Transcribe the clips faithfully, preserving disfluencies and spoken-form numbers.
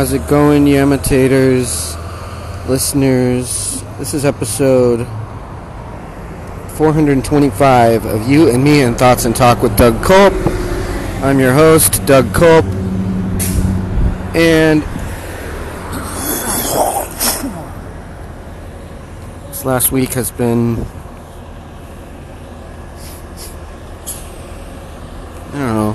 How's it going, Yamitators, listeners? This is episode four hundred twenty-five of You and Me and Thoughts and Talk with Doug Culp. I'm your host, Doug Culp, and this last week has been, I don't know,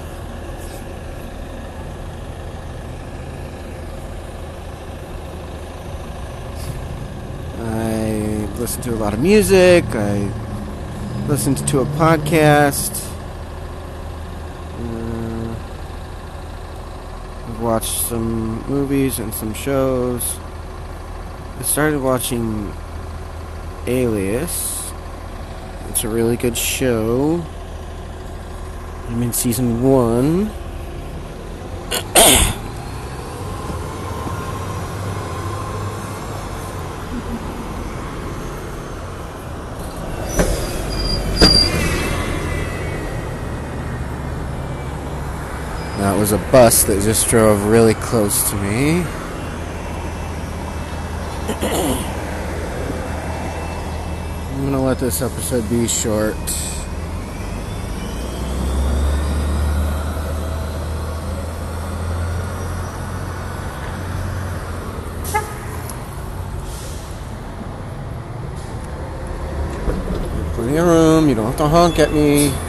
I listened to a lot of music, I listened to a podcast, uh, I've watched some movies and some shows. I started watching Alias. It's a really good show. I'm in season one. That was a bus that just drove really close to me. I'm gonna let this episode be short. Plenty of room, you don't have to honk at me.